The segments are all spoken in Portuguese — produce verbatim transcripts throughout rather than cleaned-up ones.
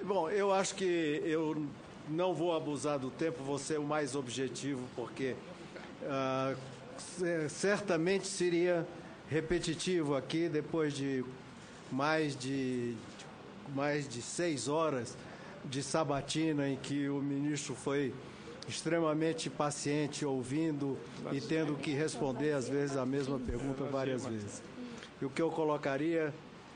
Bom, eu acho que eu não vou abusar do tempo, vou ser o mais objetivo, porque ah, certamente seria repetitivo aqui, depois de mais de, mais de seis horas de sabatina, em que o ministro foi extremamente paciente, ouvindo e tendo que responder, às vezes, a mesma pergunta várias vezes. E o que eu colocaria,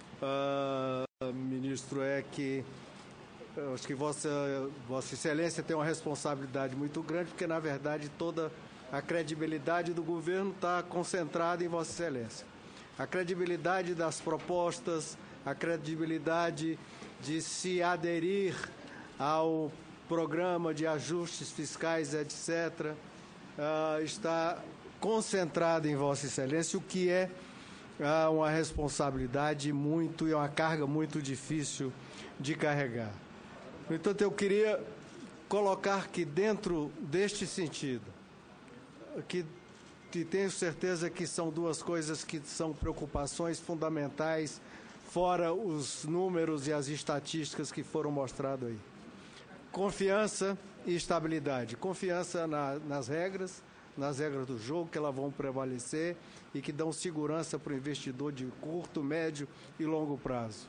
uh, ministro, é que eu acho que Vossa, Vossa Excelência tem uma responsabilidade muito grande, porque, na verdade, toda a credibilidade do governo está concentrada em Vossa Excelência. A credibilidade das propostas, a credibilidade de se aderir ao programa de ajustes fiscais, etcétera, uh, está concentrada em Vossa Excelência, o que é uh, uma responsabilidade muito e uma carga muito difícil de carregar. No entanto, eu queria colocar que dentro deste sentido, que, que tenho certeza que são duas coisas que são preocupações fundamentais, fora os números e as estatísticas que foram mostrados aí. Confiança e estabilidade. Confiança na, nas regras, nas regras do jogo, que elas vão prevalecer e que dão segurança para o investidor de curto, médio e longo prazo.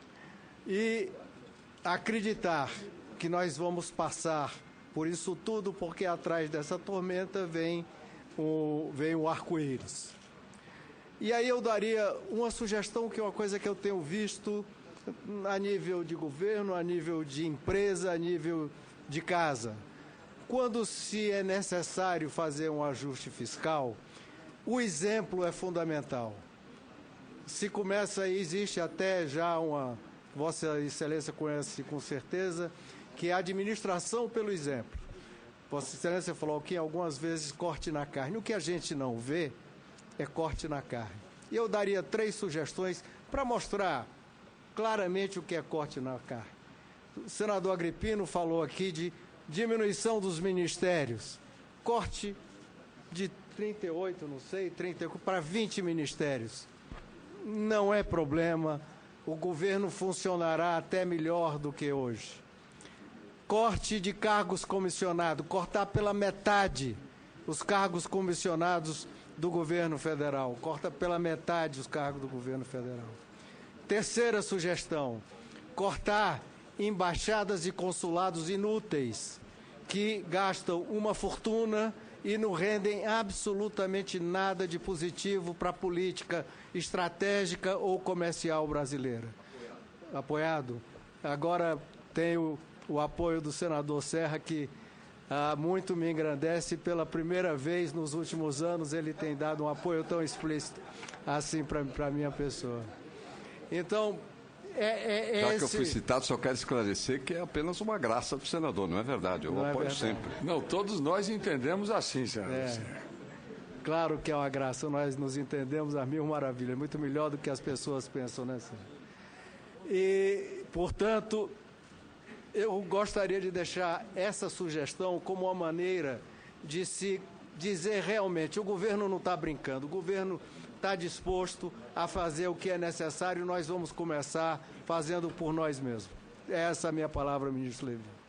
E acreditar que nós vamos passar por isso tudo, porque atrás dessa tormenta vem o, vem o arco-íris. E aí eu daria uma sugestão, que é uma coisa que eu tenho visto a nível de governo, a nível de empresa, a nível de casa. Quando se é necessário fazer um ajuste fiscal, o exemplo é fundamental. Se começa, existe até já uma, Vossa Excelência conhece com certeza, que é a administração pelo exemplo. Vossa Excelência falou que algumas vezes corte na carne. O que a gente não vê é corte na carne. E eu daria três sugestões para mostrar claramente o que é corte na carne. O senador Agripino falou aqui de diminuição dos ministérios. Corte de trinta e oito, não sei, trinta para vinte ministérios. Não é problema. O governo funcionará até melhor do que hoje. Corte de cargos comissionados, cortar pela metade os cargos comissionados do governo federal, corta pela metade os cargos do governo federal. Terceira sugestão, cortar embaixadas e consulados inúteis, que gastam uma fortuna e não rendem absolutamente nada de positivo para a política estratégica ou comercial brasileira. Apoiado? Agora tenho o apoio do senador Serra, que ah, muito me engrandece. Pela primeira vez nos últimos anos ele tem dado um apoio tão explícito assim para a minha pessoa. Então, é, é, é Já esse... que eu fui citado, só quero esclarecer que é apenas uma graça do senador, não é verdade? Eu não apoio é verdade. sempre. Não, todos nós entendemos assim, senador. É, claro que é uma graça, nós nos entendemos a mil maravilhas, muito melhor do que as pessoas pensam, né, senhor? E, portanto, eu gostaria de deixar essa sugestão como uma maneira de se dizer realmente, o governo não está brincando, o governo está disposto a fazer o que é necessário, nós vamos começar fazendo por nós mesmos. Essa é a minha palavra, ministro Levi.